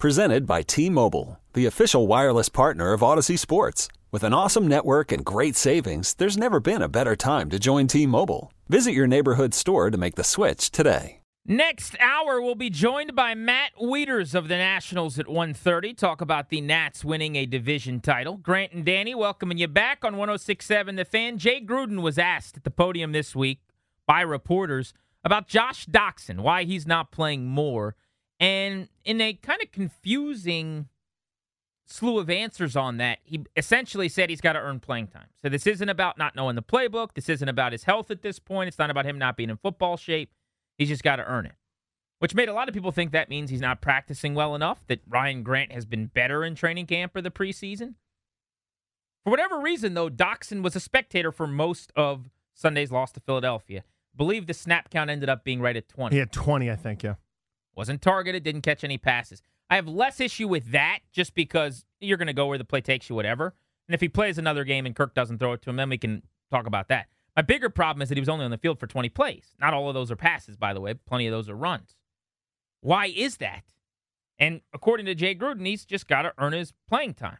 Presented by T-Mobile, the official wireless partner of Odyssey Sports. With an awesome network and great savings, there's never been a better time to join T-Mobile. Visit your neighborhood store to make the switch today. Next hour, we'll be joined by Matt Wieters of the Nationals at 1:30. Talk about the Nats winning a division title. Grant and Danny welcoming you back on 106.7 The Fan. Jay Gruden was asked at the podium this week by reporters about Josh Doctson, why he's not playing more. And in a kind of confusing slew of answers on that, he essentially said he's got to earn playing time. So this isn't about not knowing the playbook. This isn't about his health at this point. It's not about him not being in football shape. He's just got to earn it, which made a lot of people think that means he's not practicing well enough, that Ryan Grant has been better in training camp or the preseason. For whatever reason, though, Doctson was a spectator for most of Sunday's loss to Philadelphia. I believe the snap count ended up being right at 20. He had 20, I think, yeah. Wasn't targeted, didn't catch any passes. I have less issue with that just because you're going to go where the play takes you, whatever. And if he plays another game and Kirk doesn't throw it to him, then we can talk about that. My bigger problem is that he was only on the field for 20 plays. Not all of those are passes, by the way. Plenty of those are runs. Why is that? And according to Jay Gruden, he's just got to earn his playing time.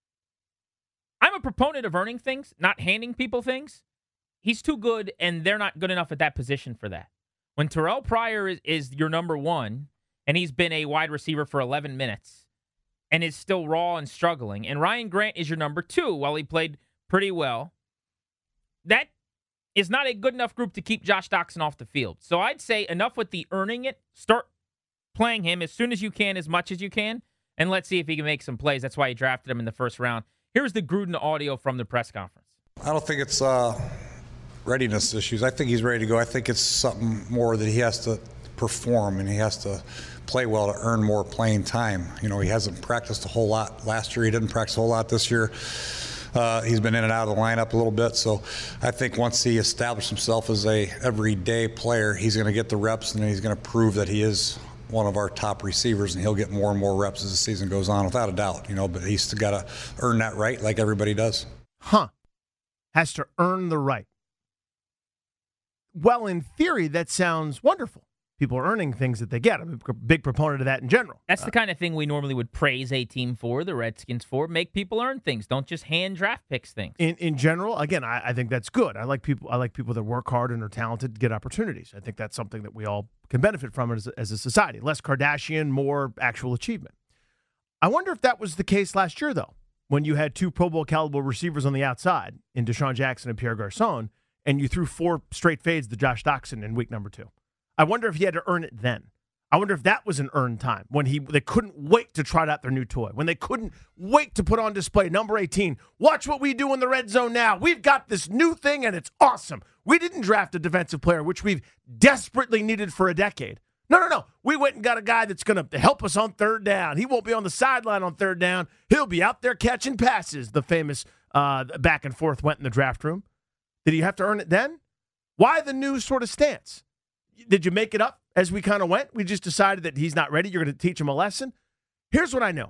I'm a proponent of earning things, not handing people things. He's too good, and they're not good enough at that position for that. When Terrell Pryor is your number one, and he's been a wide receiver for 11 minutes, and is still raw and struggling, and Ryan Grant is your number two, while he played pretty well, that is not a good enough group to keep Josh Doctson off the field. So I'd say enough with the earning it. Start playing him as soon as you can, as much as you can, and let's see if he can make some plays. That's why you drafted him in the first round. Here's the Gruden audio from the press conference. I don't think it's readiness issues. I think he's ready to go. I think it's something more that he has to perform and he has to play well to earn more playing time. You know, he hasn't practiced a whole lot last year. He didn't practice a whole lot this year. He's been in and out of the lineup a little bit. So I think once he established himself as a everyday player, he's going to get the reps and he's going to prove that he is one of our top receivers, and he'll get more and more reps as the season goes on, without a doubt. You know, but he's got to earn that right like everybody does. Has to earn the right. Well, in theory, that sounds wonderful. People are earning things that they get. I'm a big proponent of that in general. That's the kind of thing we normally would praise a team for, the Redskins for. Make people earn things. Don't just hand draft picks things. In general, again, I think that's good. I like people that work hard and are talented to get opportunities. I think that's something that we all can benefit from as a society. Less Kardashian, more actual achievement. I wonder if that was the case last year, though, when you had two Pro Bowl caliber receivers on the outside in Deshaun Jackson and Pierre Garçon, and you threw 4 straight fades to Josh Doctson in week number 2. I wonder if he had to earn it then. I wonder if that was an earned time when they couldn't wait to try out their new toy, when they couldn't wait to put on display number 18. Watch what we do in the red zone now. We've got this new thing, and it's awesome. We didn't draft a defensive player, which we've desperately needed for a decade. No. We went and got a guy that's going to help us on third down. He won't be on the sideline on third down. He'll be out there catching passes. The famous back and forth went in the draft room. Did he have to earn it then? Why the new sort of stance? Did you make it up as we kind of went? We just decided that he's not ready. You're going to teach him a lesson? Here's what I know.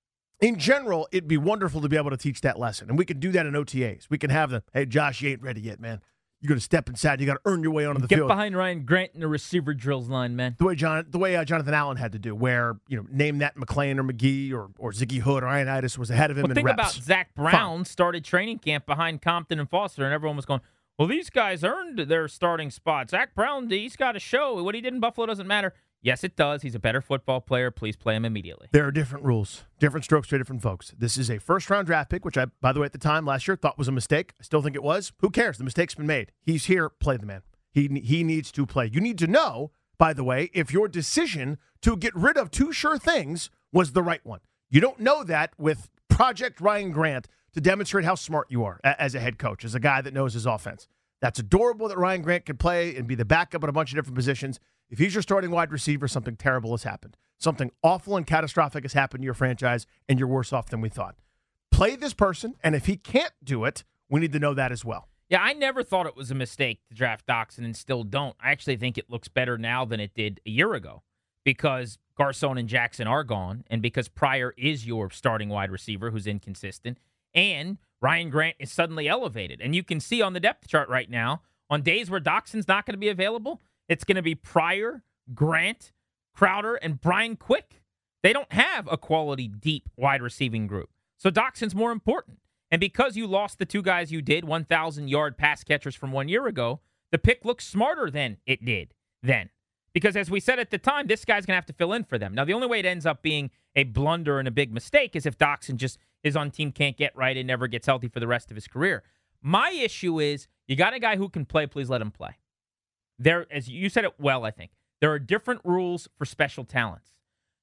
In general, it'd be wonderful to be able to teach that lesson. And we can do that in OTAs. We can have hey, Josh, you ain't ready yet, man. You're going to step inside. You got to earn your way onto the field. Get behind Ryan Grant in the receiver drills line, man. The way Jonathan Allen had to do, where, name that McClain or McGee or Ziggy Hood or Ioannidis was ahead of him in think reps. About Zach Brown started training camp behind Compton and Foster, and everyone was going, well, these guys earned their starting spot. Zach Brown, he's got to show. What he did in Buffalo doesn't matter. Yes, it does. He's a better football player. Please play him immediately. There are different rules, different strokes for different folks. This is a first-round draft pick, which I, by the way, at the time last year thought was a mistake. I still think it was. Who cares? The mistake's been made. He's here. Play the man. He needs to play. You need to know, by the way, if your decision to get rid of 2 sure things was the right one. You don't know that with Project Ryan Grant to demonstrate how smart you are as a head coach, as a guy that knows his offense. That's adorable that Ryan Grant could play and be the backup at a bunch of different positions. If he's your starting wide receiver, something terrible has happened. Something awful and catastrophic has happened to your franchise, and you're worse off than we thought. Play this person, and if he can't do it, we need to know that as well. Yeah, I never thought it was a mistake to draft Doctson and still don't. I actually think it looks better now than it did a year ago because Garçon and Jackson are gone and because Pryor is your starting wide receiver who's inconsistent, and Ryan Grant is suddenly elevated. And you can see on the depth chart right now, on days where Doxson's not going to be available, it's going to be Pryor, Grant, Crowder, and Brian Quick They don't have a quality, deep wide receiving group. So Doxson's more important. And because you lost the two guys you did, 1,000-yard pass catchers from 1 year ago, the pick looks smarter than it did then. Because as we said at the time, this guy's going to have to fill in for them. Now, the only way it ends up being a blunder and a big mistake is if Doxson just is on team, can't get right, and never gets healthy for the rest of his career. My issue is you got a guy who can play, please let him play. There, as you said it well, I think, there are different rules for special talents.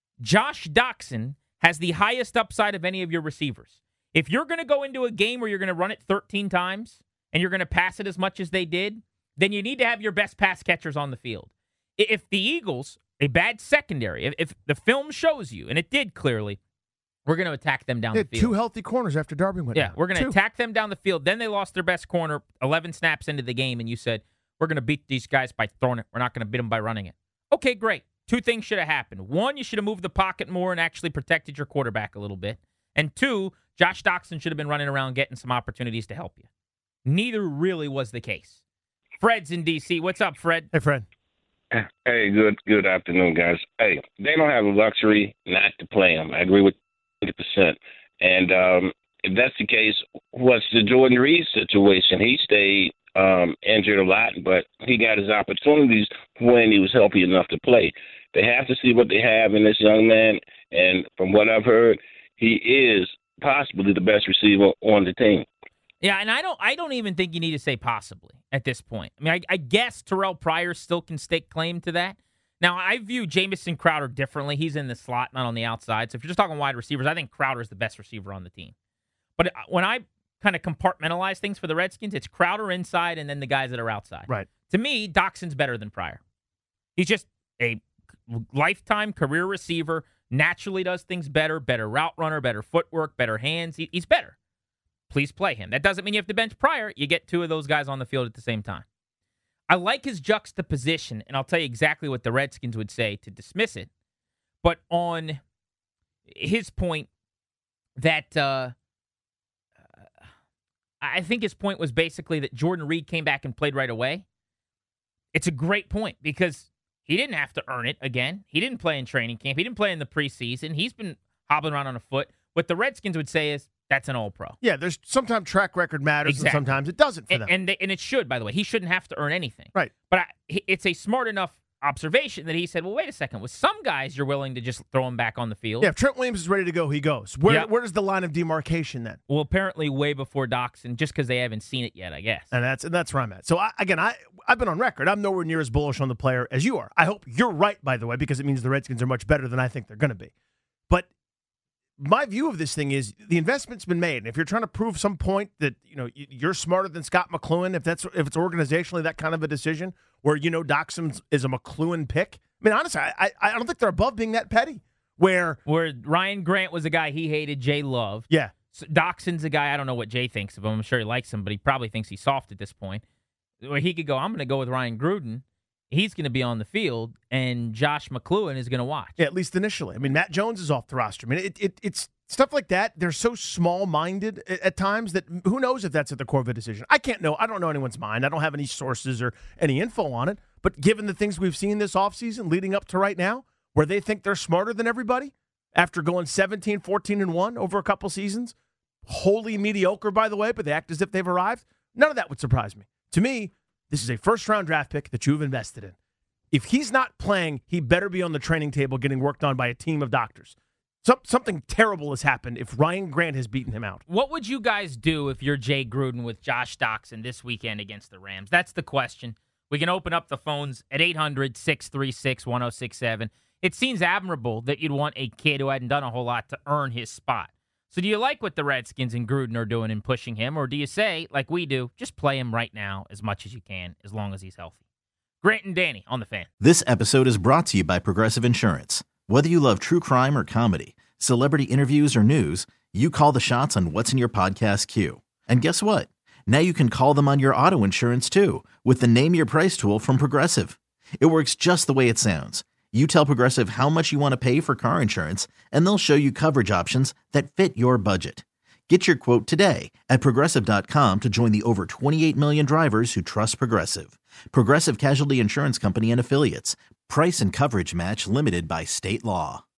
Josh Doxson has the highest upside of any of your receivers. If you're going to go into a game where you're going to run it 13 times and you're going to pass it as much as they did, then you need to have your best pass catchers on the field. If the Eagles, a bad secondary, if the film shows you, and it did clearly, we're going to attack them down the field. Two healthy corners after Darby went down. We're going to attack them down the field. Then they lost their best corner 11 snaps into the game, and you said, we're going to beat these guys by throwing it. We're not going to beat them by running it. Okay, great. Two things should have happened. One, you should have moved the pocket more and actually protected your quarterback a little bit. And two, Josh Doxson should have been running around getting some opportunities to help you. Neither really was the case. Fred's in D.C. What's up, Fred? Hey, Fred. Hey, good afternoon, guys. Hey, they don't have the luxury not to play him. I agree with 100%. And if that's the case, what's the Jordan Reed situation? He stayed injured a lot, but he got his opportunities when he was healthy enough to play. They have to see what they have in this young man, and from what I've heard, he is possibly the best receiver on the team. Yeah, and I don't even think you need to say possibly at this point. I mean, I guess Terrell Pryor still can stake claim to that. Now, I view Jamison Crowder differently. He's in the slot, not on the outside. So if you're just talking wide receivers, I think Crowder is the best receiver on the team. But when I kind of compartmentalize things for the Redskins, it's Crowder inside and then the guys that are outside. Right. To me, Doxson's better than Pryor. He's just a lifetime career receiver, naturally does things better route runner, better footwork, better hands. He's better. Please play him. That doesn't mean you have to bench Pryor. You get two of those guys on the field at the same time. I like his juxtaposition, and I'll tell you exactly what the Redskins would say to dismiss it. But on his point that I think his point was basically that Jordan Reed came back and played right away. It's a great point because he didn't have to earn it again. He didn't play in training camp. He didn't play in the preseason. He's been hobbling around on a foot. What the Redskins would say is, that's an all-pro. Yeah, there's sometimes track record matters, exactly. And sometimes it doesn't for them. And it should, by the way. He shouldn't have to earn anything. Right. But it's a smart enough observation that he said, well, wait a second. With some guys, you're willing to just throw him back on the field. Yeah, if Trent Williams is ready to go, he goes. Where does the line of demarcation then? Well, apparently way before Doxson, just because they haven't seen it yet, I guess. And that's where I'm at. So, I've been on record. I'm nowhere near as bullish on the player as you are. I hope you're right, by the way, because it means the Redskins are much better than I think they're going to be. But my view of this thing is the investment's been made. And if you're trying to prove some point that you're smarter than Scott McCloughan, if it's organizationally that kind of a decision where Doxson is a McCloughan pick, I mean, honestly, I don't think they're above being that petty. Where Ryan Grant was a guy he hated, Jay loved. Yeah. So Doxson's a guy, I don't know what Jay thinks of him. I'm sure he likes him, but he probably thinks he's soft at this point. Where he could go, I'm going to go with Ryan Gruden. He's going to be on the field, and Josh McCloughan is going to watch. Yeah, at least initially. I mean, Matt Jones is off the roster. I mean, it's stuff like that. They're so small-minded at times that who knows if that's at the core of a decision. I can't know. I don't know anyone's mind. I don't have any sources or any info on it. But given the things we've seen this offseason leading up to right now, where they think they're smarter than everybody after going 17, 14-1 over a couple seasons, wholly mediocre, by the way, but they act as if they've arrived, none of that would surprise me. To me, this is a first-round draft pick that you've invested in. If he's not playing, he better be on the training table getting worked on by a team of doctors. Something terrible has happened if Ryan Grant has beaten him out. What would you guys do if you're Jay Gruden with Josh Doxson this weekend against the Rams? That's the question. We can open up the phones at 800-636-1067. It seems admirable that you'd want a kid who hadn't done a whole lot to earn his spot. So do you like what the Redskins and Gruden are doing in pushing him, or do you say, like we do, just play him right now as much as you can, as long as he's healthy? Grant and Danny on the Fan. This episode is brought to you by Progressive Insurance. Whether you love true crime or comedy, celebrity interviews or news, you call the shots on what's in your podcast queue. And guess what? Now you can call them on your auto insurance too, with the Name Your Price tool from Progressive. It works just the way it sounds. You tell Progressive how much you want to pay for car insurance, and they'll show you coverage options that fit your budget. Get your quote today at Progressive.com to join the over 28 million drivers who trust Progressive. Progressive Casualty Insurance Company and Affiliates. Price and coverage match limited by state law.